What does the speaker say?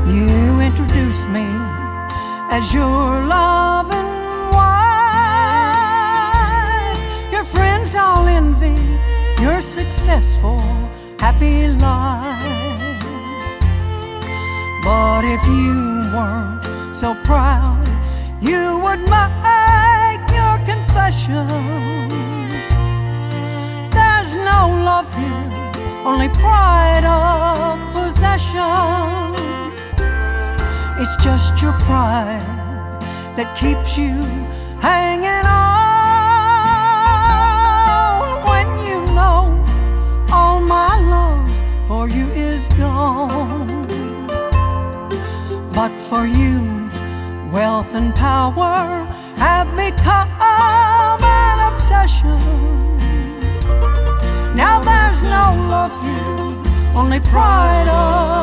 You introduced me as your loving wife. Your friends all envy your successful, happy life. But if you weren't so proud, you would make your confession. There's no love here, only pride of possession. It's just your pride that keeps you hanging on when you know all my love for you is gone. But for you, wealth and power have become an obsession. Now there's no love here, only pride of